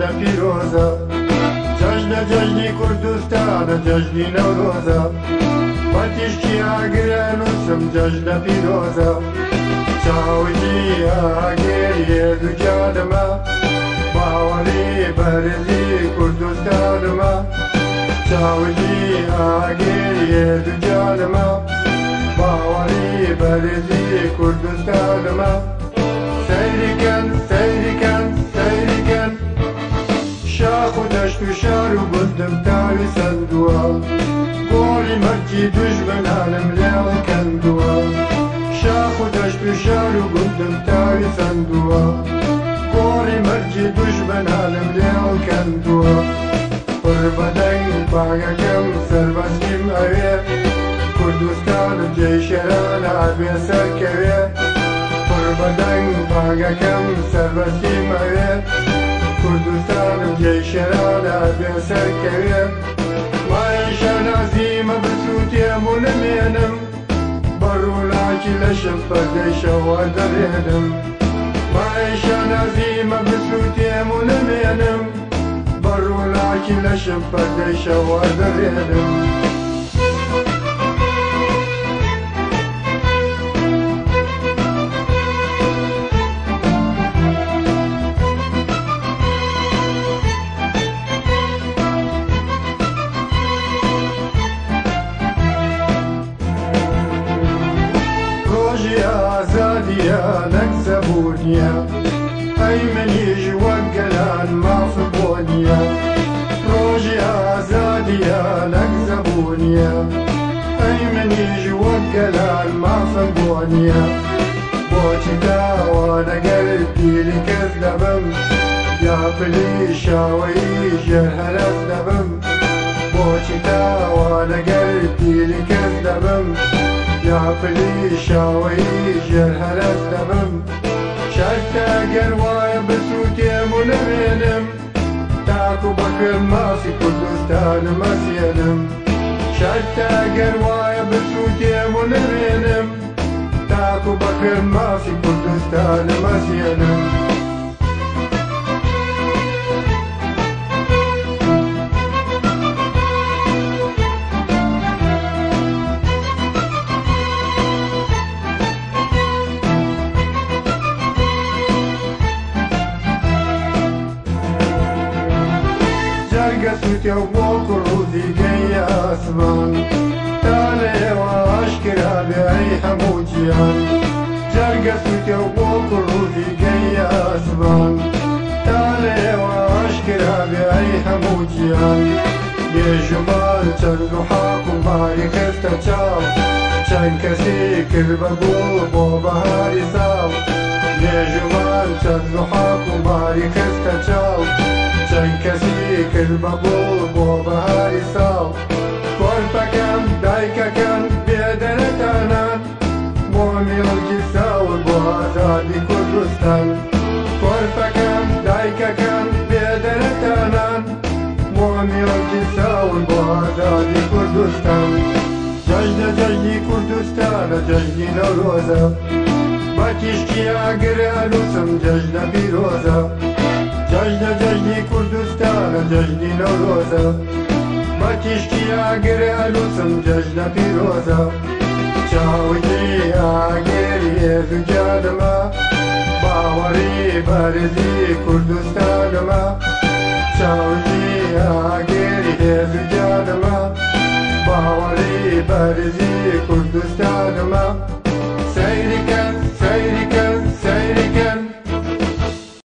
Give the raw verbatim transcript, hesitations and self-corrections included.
جەژنە پیرۆزە جەژنە جەژنی کوردستانە جەژنی نەورۆزە بە تیشکی ئاگرە نووسم جەژنە پیرۆزە چاوی ئاگێریە دووجانمە باوەڕی بەرزی کوردستانمە چاوی ئاگێریە دووجانمە باوەڕی بەرزی کوردستانمە سەیریکەن سەیریکەن سەیریکەن شاخ و دەشت و شار و گوندم تاوی سندووە گۆڵی مەرجی دوژمنانم لێوە کەندووە شاخ و دەشت و شار و گوندم تاوی سندووە گۆڵی مەرجی دوژمنانم لێوە کەندووە پڕ بەدەنگ باگەکەم سەربەستیم ئەوێ کوردستانم جێی شێرانە ئەبێ سەرکەوێ پڕ بەدەنگ باگەکەم سەربەستیم ئەوێ کوردستانم جێی شێرانە ئەبێ سەرکەوێ مایەشە نازیمە بسووتێم و نەمێنم بەڕوولاکی لەشم پەردەی شەوە دەڕێنم مایەشە نازیمە بسووتێم و نەمێنم بەڕوولاکی لەشم پەردەی شەوە دەڕێنم ئازادیانەک زەبوونیە ئەی منیژ وەک گەلان مافم بۆ نییە ڕۆژی ئازادیانەک زەبوونیە ئەی منیژ وەک گەلان مافم بۆ نییە بۆچی داوانەگەر پیری کەس دەبم یا پلی شاوەی ژێر هەرەس دەبم بۆچی داوانەگەر پیری کەس دەبم یا پلی شاوەی ژێر هەرەس دەبم شەرتە گەر وایە بسووتێم و نەمێنم تاکو بەکرد مافی کوردستانم ئەسێنم شەرتە گەر وایە بسووتێم و نەمێنم تاکو بەکرد مافی کوردستانم ئەسێنم گەسووتێ و بۆ کوڕوزی گەیە ئاسمان تا لێوە ئاشکرا بێ ئەی هەموو گیان جەرگەسووتێ و بۆ کوڕوزی گەیە ئاسمان تا لێوە ئاشکرا بێ ئەی هەموو گیان بێژومان چەند و حاق و ماری خستە چاو چەند کەسی کرد بە گوڵ بۆ بەهاری ساڵ بێژومان چەند و حاق و ماری خستە چاو چەند کەسی کرد بە گوڵ بۆ بەهاری ساڵ کۆرپەکەم دایکەکەم بێدەرەتانان بۆ میڵکی ساول بۆ ئازادی کوردستان کۆرپەکەم دایکەکەم بێدەرەتانان بۆ میڵکی ساول بۆ ئازادی کوردستان جەژنە جەژنی کوردستانە جەژنی نەورۆزە بە تیشکی ئاگرە نووسم جەژنە پیرۆزە جەژنە جەژنی کوردستانە جەژنی نەورۆزە بە تیشکی ئاگرە نووسم جەژنە پیرۆزە چاوی ئاگێریە دووجانمە باوەڕی بەرزی کوردستانمە چاوی ئاگێریە دووجانمە باوەڕی بەرزی کوردستانمە